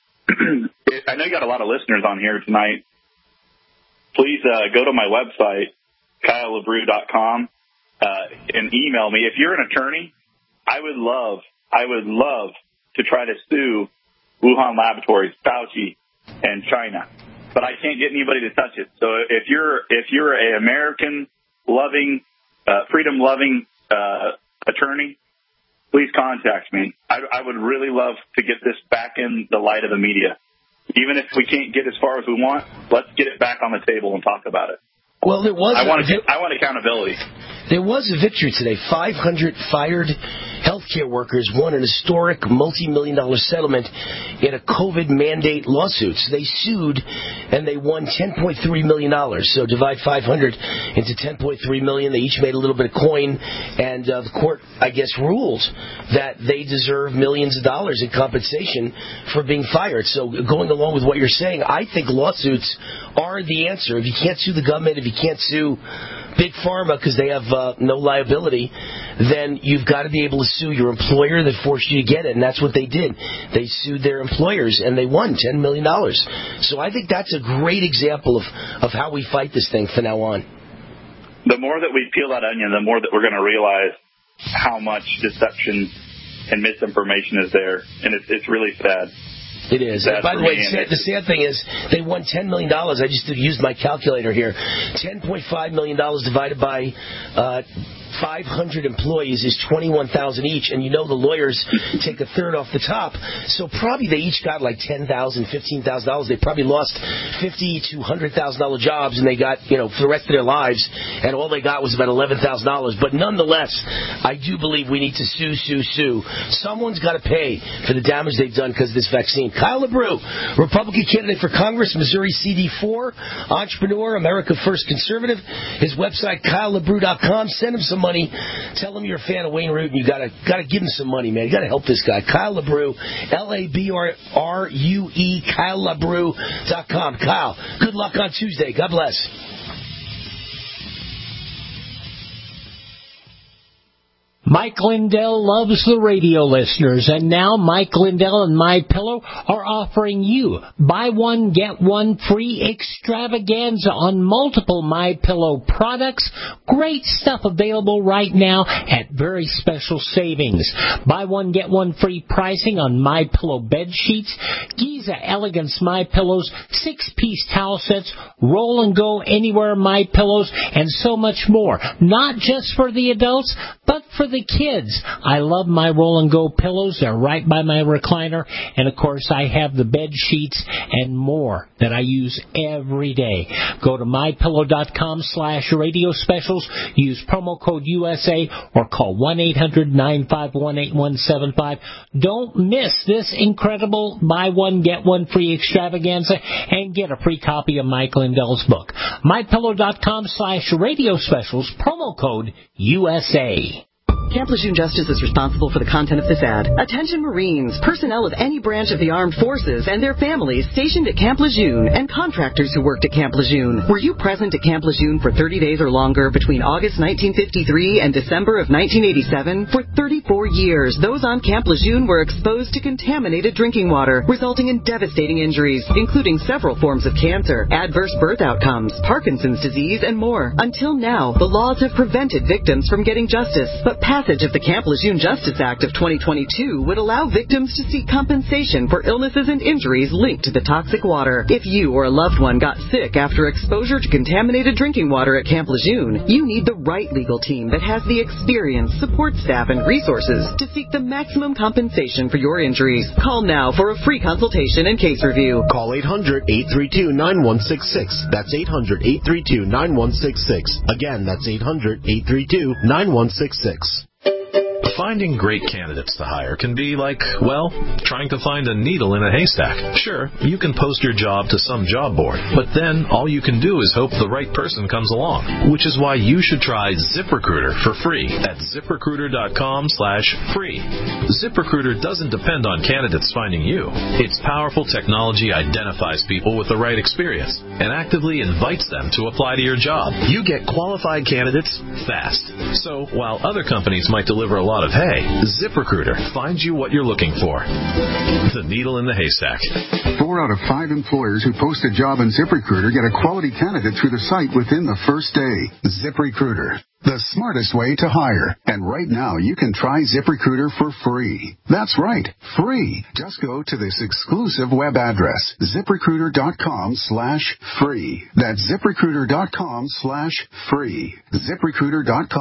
[SPEAKER 2] I know you got a lot of listeners on here tonight. Please go to my website, KyleLeBrew.com, and email me. If you're an attorney, I would love to try to sue Wuhan Laboratories, Fauci, and China. But I can't get anybody to touch it. So if you're an American-loving, freedom-loving attorney, please contact me. I would really love to get this back in the light of the media. Even if we can't get as far as we want, let's get it back on the table and talk about it.
[SPEAKER 4] Well, there was.
[SPEAKER 2] I want accountability.
[SPEAKER 4] There was a victory today. 500 fired healthcare workers won an historic multi-million-dollar settlement in a COVID mandate lawsuit. So they sued, and they won $10.3 million. So divide 500 into $10.3 million. They each made a little bit of coin, and the court, I guess, ruled that they deserve millions of dollars in compensation for being fired. So going along with what you're saying, I think lawsuits are the answer. If you can't sue the government, if you can't sue Big Pharma because they have no liability, then you've got to be able to sue your employer that forced you to get it, and that's what they did. They sued their employers, and they won $10 million. So I think that's a great example of how we fight this thing from now on.
[SPEAKER 2] The more that we peel that onion, the more that we're going to realize how much deception and misinformation is there, and it's really sad.
[SPEAKER 4] It is. By the way, the sad thing is they won $10 million. I just used my calculator here. $10.5 million divided by 500 employees is $21,000 each, and you know the lawyers take a third off the top. So probably they each got like $10,000, $15,000. They probably lost $50,000 to $100,000 jobs, and they got, for the rest of their lives, and all they got was about $11,000. But nonetheless, I do believe we need to sue. Someone's got to pay for the damage they've done because of this vaccine. Kyle LeBrew, Republican candidate for Congress, Missouri CD4, entrepreneur, America First conservative. His website, KyleLeBrew.com. Send him some money. Tell him you're a fan of Wayne Root, and you gotta give him some money, man. You gotta help this guy. Kyle LeBrew, LABRUE, KyleLeBrew.com. Kyle, good luck on Tuesday. God bless.
[SPEAKER 5] Mike Lindell loves the radio listeners, and now Mike Lindell and MyPillow are offering you buy one, get one free extravaganza on multiple MyPillow products. Great stuff available right now at very special savings. Buy one, get one free pricing on MyPillow bed sheets, Giza Elegance MyPillows, 6-piece towel sets, roll and go anywhere MyPillows, and so much more. Not just for the adults, but for the kids. I love my roll and go pillows. They're right by my recliner. And of course, I have the bed sheets and more that I use every day. Go to mypillow.com/radio specials. Use promo code USA or call 1-800-951-8175. Don't miss this incredible buy one, get one free extravaganza and get a free copy of Mike Lindell's book. mypillow.com/radio specials, promo code USA.
[SPEAKER 6] Camp Lejeune Justice is responsible for the content of this ad. Attention Marines, personnel of any branch of the armed forces and their families stationed at Camp Lejeune, and contractors who worked at Camp Lejeune. Were you present at Camp Lejeune for 30 days or longer between August 1953 and December of 1987? For 34 years, those on Camp Lejeune were exposed to contaminated drinking water, resulting in devastating injuries, including several forms of cancer, adverse birth outcomes, Parkinson's disease, and more. Until now, the laws have prevented victims from getting justice, but passage of the Camp Lejeune Justice Act of 2022 would allow victims to seek compensation for illnesses and injuries linked to the toxic water. If you or a loved one got sick after exposure to contaminated drinking water at Camp Lejeune, you need the right legal team that has the experience, support staff, and resources to seek the maximum compensation for your injuries. Call now for a free consultation and case review.
[SPEAKER 23] Call 800-832-9166. That's 800-832-9166. Again, that's 800-832-9166.
[SPEAKER 24] Finding great candidates to hire can be like, well, trying to find a needle in a haystack. Sure, you can post your job to some job board, but then all you can do is hope the right person comes along, which is why you should try ZipRecruiter for free at ZipRecruiter.com/free. ZipRecruiter doesn't depend on candidates finding you. Its powerful technology identifies people with the right experience and actively invites them to apply to your job. You get qualified candidates fast. So while other companies might deliver a lot of hay, ZipRecruiter finds you what you're looking for. The needle in the haystack.
[SPEAKER 25] 4 out of 5 employers who post a job on ZipRecruiter get a quality candidate through the site within the first day. ZipRecruiter, the smartest way to hire. And right now, you can try ZipRecruiter for free. That's right, free. Just go to this exclusive web address, ZipRecruiter.com/free. That's ZipRecruiter.com/free.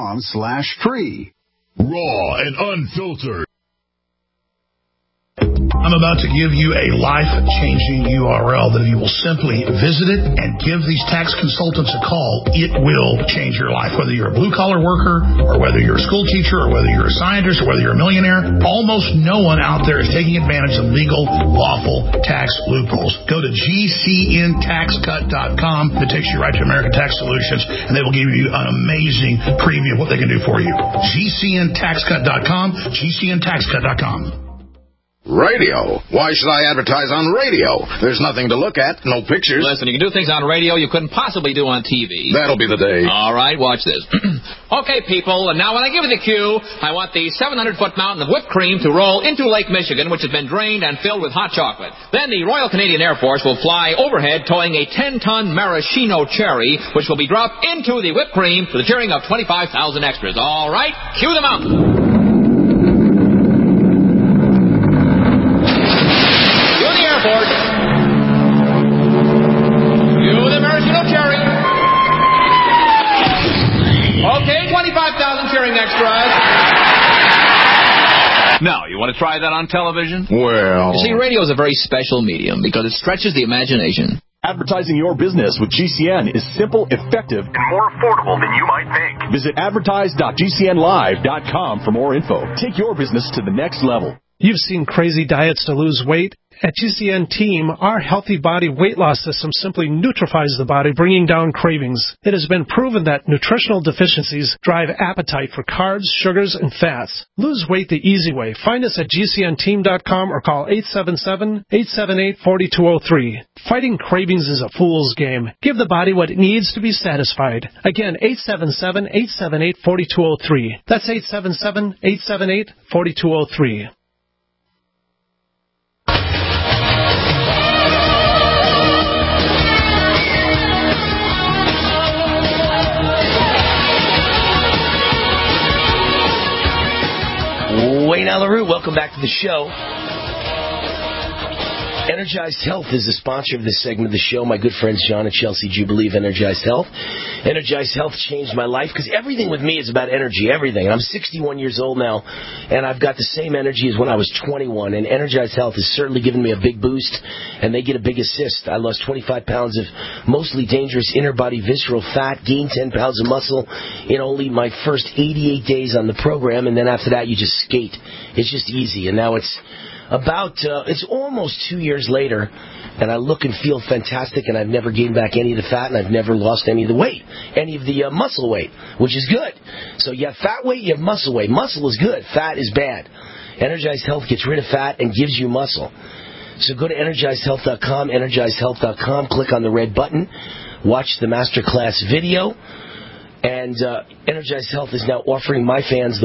[SPEAKER 25] ZipRecruiter.com/free.
[SPEAKER 3] Raw and unfiltered.
[SPEAKER 21] I'm about to give you a life-changing URL that if you will simply visit it and give these tax consultants a call, it will change your life. Whether you're a blue-collar worker or whether you're a school teacher or whether you're a scientist or whether you're a millionaire, almost no one out there is taking advantage of legal, lawful tax loopholes. Go to GCNTaxCut.com. It takes you right to American Tax Solutions, and they will give you an amazing preview of what they can do for you. GCNTaxCut.com, GCNTaxCut.com.
[SPEAKER 1] Radio? Why should I advertise on radio? There's nothing to look at, no pictures.
[SPEAKER 7] Listen, you can do things on radio you couldn't possibly do on TV.
[SPEAKER 1] That'll be the day.
[SPEAKER 7] All right, watch this. Okay, people, and now when I give you the cue, I want the 700-foot mountain of whipped cream to roll into Lake Michigan, which has been drained and filled with hot chocolate. Then the Royal Canadian Air Force will fly overhead towing a 10-ton maraschino cherry, which will be dropped into the whipped cream to the cheering of 25,000 extras. All right, cue the mountain. Okay, 25,000 cheering extras. Now, you want to try that on television?
[SPEAKER 1] Well...
[SPEAKER 7] You see, radio is a very special medium because it stretches the imagination.
[SPEAKER 9] Advertising your business with GCN is simple, effective, and more affordable than you might think. Visit advertise.gcnlive.com for more info. Take your business to the next level.
[SPEAKER 10] You've seen crazy diets to lose weight. At GCN Team, our healthy body weight loss system simply neutralizes the body, bringing down cravings. It has been proven that nutritional deficiencies drive appetite for carbs, sugars, and fats. Lose weight the easy way. Find us at GCNteam.com or call 877-878-4203. Fighting cravings is a fool's game. Give the body what it needs to be satisfied. Again, 877-878-4203. That's 877-878-4203.
[SPEAKER 4] Wayne Allyn Root, welcome back to the show. Energized Health is the sponsor of this segment of the show. My good friends John and Chelsea Jubilee of Energized Health. Energized Health changed my life because everything with me is about energy, everything. And I'm 61 years old now, and I've got the same energy as when I was 21. And Energized Health has certainly given me a big boost, and they get a big assist. I lost 25 pounds of mostly dangerous inner body visceral fat, gained 10 pounds of muscle in only my first 88 days on the program, and then after that you just skate. It's just easy, and now it's almost 2 years later, and I look and feel fantastic, and I've never gained back any of the fat, and I've never lost any of the weight, any of the muscle weight, which is good. So you have fat weight, you have muscle weight. Muscle is good, fat is bad. Energized Health gets rid of fat and gives you muscle. So go to EnergizedHealth.com, EnergizedHealth.com, click on the red button, watch the masterclass video. And Energized Health is now offering my fans the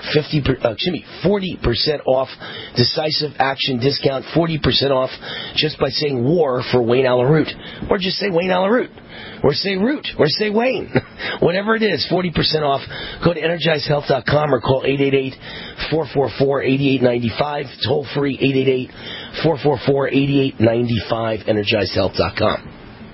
[SPEAKER 4] 40% off decisive action discount, 40% off just by saying WAR for Wayne Allyn Root. Or just say Wayne Allyn Root. Or say Root. Or say Wayne. Whatever it is, 40% off. Go to EnergizedHealth.com or call 888-444-8895. Toll free 888-444-8895. EnergizedHealth.com.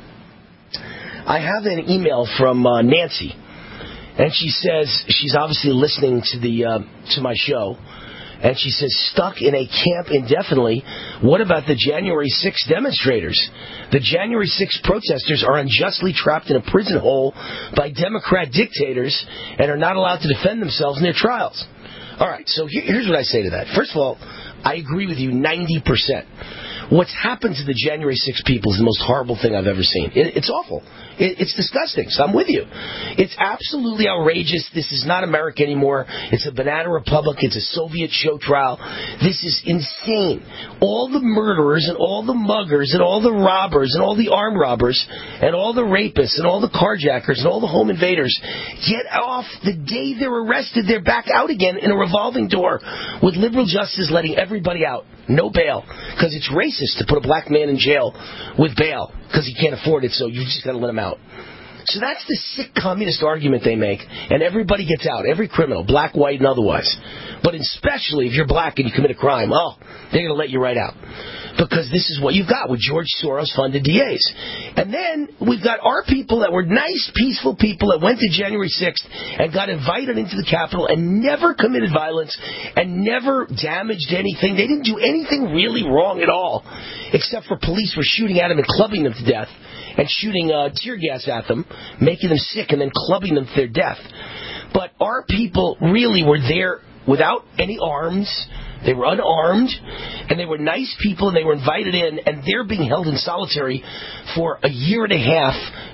[SPEAKER 4] I have an email from Nancy. And she says she's obviously listening to my show, and she says, stuck in a camp indefinitely. What about the January 6th demonstrators? The January 6th protesters are unjustly trapped in a prison hole by Democrat dictators and are not allowed to defend themselves in their trials. All right, so here's what I say to that. First of all, I agree with you 90%. What's happened to the January 6th people is the most horrible thing I've ever seen. It's awful. It's disgusting. So I'm with you. It's absolutely outrageous. This is not America anymore. It's a banana republic. It's a Soviet show trial. This is insane. All the murderers and all the muggers and all the robbers and all the armed robbers and all the rapists and all the carjackers and all the home invaders get off the day they're arrested. They're back out again in a revolving door with liberal justice letting everybody out. No bail. Because it's racist to put a black man in jail with bail because he can't afford it, so you just got to let him out. So that's the sick communist argument they make, and everybody gets out, every criminal, black, white, and otherwise. But especially if you're black and you commit a crime, they're going to let you right out. Because this is what you've got with George Soros-funded DAs. And then we've got our people that were nice, peaceful people that went to January 6th and got invited into the Capitol and never committed violence and never damaged anything. They didn't do anything really wrong at all, except for police were shooting at them and clubbing them to death and shooting tear gas at them, making them sick, and then clubbing them to their death. But our people really were there without any arms. They were unarmed, and they were nice people, and they were invited in, and they're being held in solitary for a year and a half,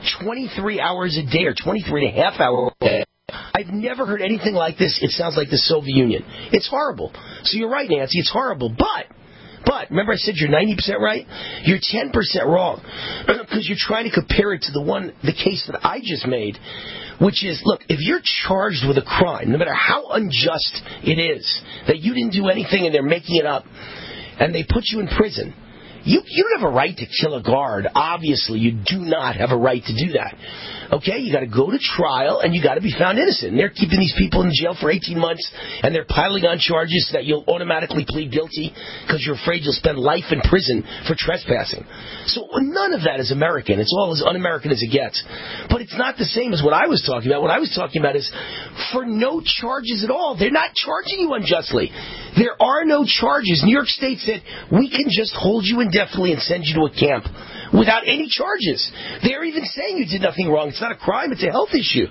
[SPEAKER 4] 23 hours a day, or 23 and a half hours a day. I've never heard anything like this. It sounds like the Soviet Union. It's horrible. So you're right, Nancy, it's horrible. But, remember I said you're 90% right? You're 10% wrong. Because you're trying to compare it to the case that I just made, which is, look, if you're charged with a crime, no matter how unjust it is, that you didn't do anything and they're making it up, and they put you in prison, you don't have a right to kill a guard. Obviously, you do not have a right to do that. Okay, you got to go to trial, and you got to be found innocent. And they're keeping these people in jail for 18 months, and they're piling on charges that you'll automatically plead guilty because you're afraid you'll spend life in prison for trespassing. So none of that is American. It's all as un-American as it gets. But it's not the same as what I was talking about. What I was talking about is for no charges at all. They're not charging you unjustly. There are no charges. New York State said, we can just hold you indefinitely and send you to a camp without any charges. They're even saying you did nothing wrong. It's not a crime. It's a health issue.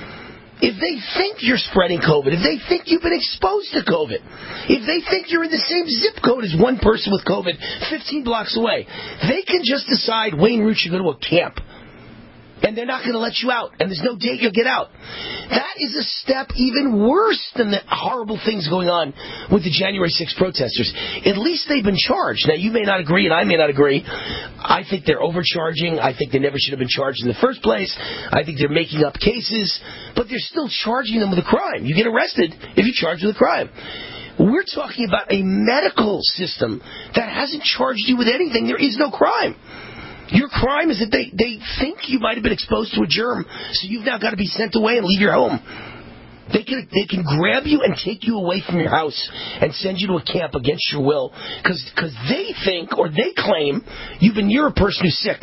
[SPEAKER 4] If they think you're spreading COVID, if they think you've been exposed to COVID, if they think you're in the same zip code as one person with COVID 15 blocks away, they can just decide, Wayne Root should go to a camp. And they're not going to let you out. And there's no date you'll get out. That is a step even worse than the horrible things going on with the January 6th protesters. At least they've been charged. Now, you may not agree, and I may not agree. I think they're overcharging. I think they never should have been charged in the first place. I think they're making up cases. But they're still charging them with a crime. You get arrested if you're charged with a crime. We're talking about a medical system that hasn't charged you with anything. There is no crime. Your crime is that they think you might have been exposed to a germ, so you've now got to be sent away and leave your home. They can grab you and take you away from your house and send you to a camp against your will because they think or they claim you're a person who's sick.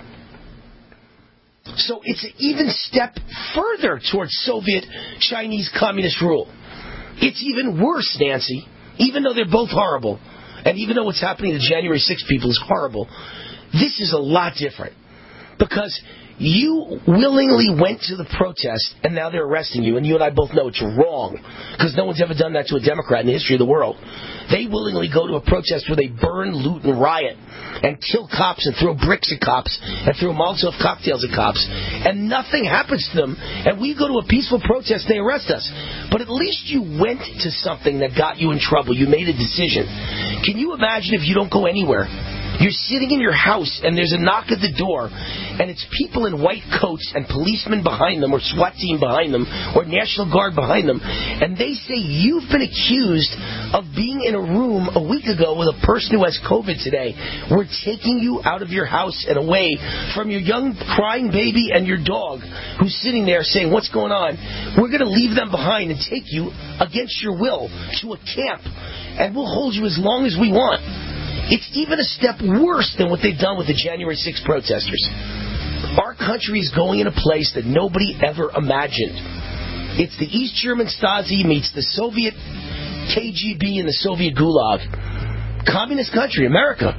[SPEAKER 4] So it's an even step further towards Soviet Chinese communist rule. It's even worse, Nancy, even though they're both horrible, and even though what's happening to January 6 people is horrible. This is a lot different because you willingly went to the protest and now they're arresting you, and you and I both know it's wrong because no one's ever done that to a Democrat in the history of the world. They willingly go to a protest where they burn, loot, and riot and kill cops and throw bricks at cops and throw Molotov cocktails at cops, and nothing happens to them, and we go to a peaceful protest and they arrest us. But at least you went to something that got you in trouble. You made a decision. Can you imagine if you don't go anywhere? You're sitting in your house, and there's a knock at the door, and it's people in white coats and policemen behind them, or SWAT team behind them, or National Guard behind them, and they say you've been accused of being in a room a week ago with a person who has COVID today. We're taking you out of your house and away from your young crying baby and your dog who's sitting there saying, what's going on? We're going to leave them behind and take you against your will to a camp, and we'll hold you as long as we want. It's even a step worse than what they've done with the January 6th protesters. Our country is going in a place that nobody ever imagined. It's the East German Stasi meets the Soviet KGB and the Soviet Gulag. Communist country, America.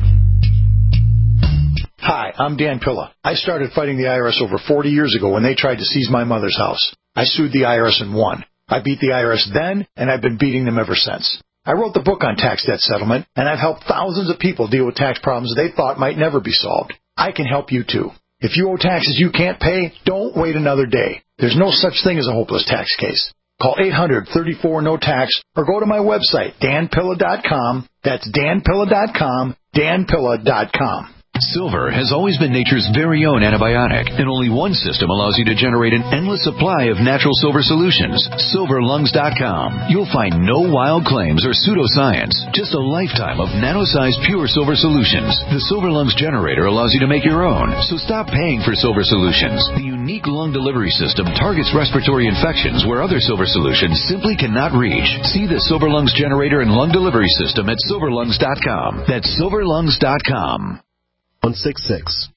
[SPEAKER 8] Hi, I'm Dan Pilla. I started fighting the IRS over 40 years ago when they tried to seize my mother's house. I sued the IRS and won. I beat the IRS then, and I've been beating them ever since. I wrote the book on tax debt settlement, and I've helped thousands of people deal with tax problems they thought might never be solved. I can help you, too. If you owe taxes you can't pay, don't wait another day. There's no such thing as a hopeless tax case. Call 800-34-NO-TAX or go to my website, danpilla.com. That's danpilla.com, danpilla.com.
[SPEAKER 11] Silver has always been nature's very own antibiotic, and only one system allows you to generate an endless supply of natural silver solutions. SilverLungs.com. You'll find no wild claims or pseudoscience, just a lifetime of nano-sized pure silver solutions. The Silver Lungs generator allows you to make your own, so stop paying for silver solutions. The unique lung delivery system targets respiratory infections where other silver solutions simply cannot reach. See the Silver Lungs generator and lung delivery system at SilverLungs.com. That's SilverLungs.com.
[SPEAKER 12] 166.